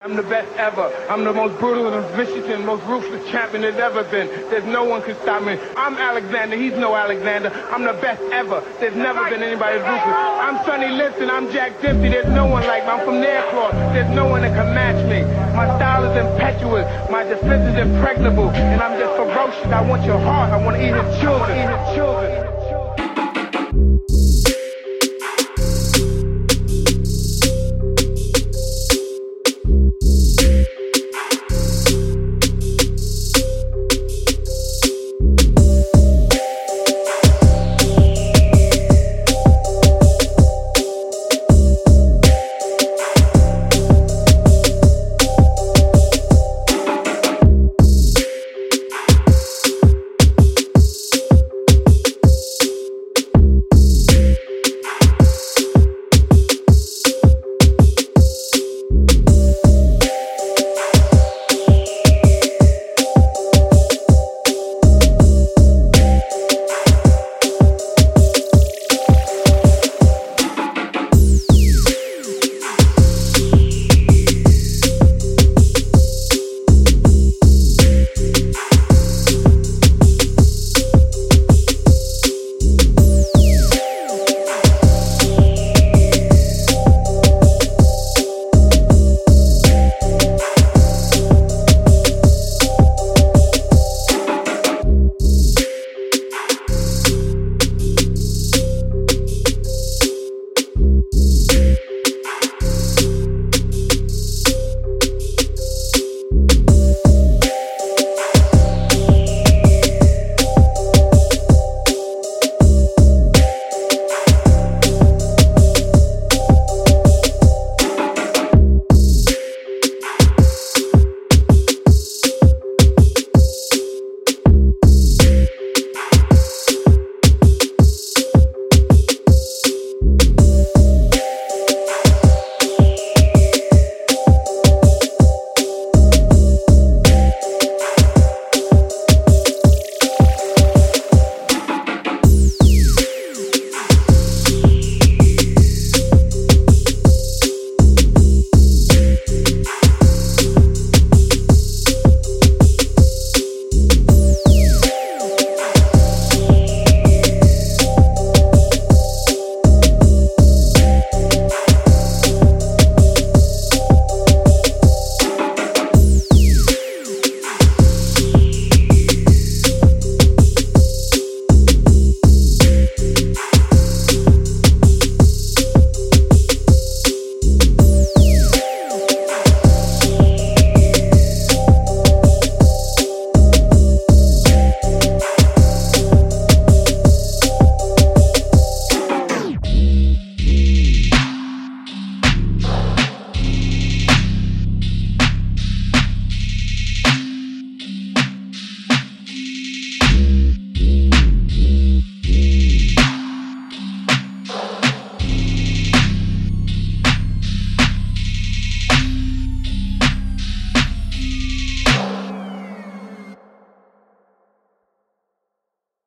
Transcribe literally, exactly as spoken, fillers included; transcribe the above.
I'm the best ever. I'm the most brutal and vicious and most ruthless champion there's ever been. There's no one can stop me. I'm Alexander. He's no Alexander. I'm the best ever. There's never been anybody as ruthless. I'm Sonny Liston. I'm Jack Dempsey. There's no one like me. I'm from Nairclaw. There's no one that can match me. My style is impetuous. My defense is impregnable. And I'm just ferocious. I want your heart. I want to eat his children. Eat his children.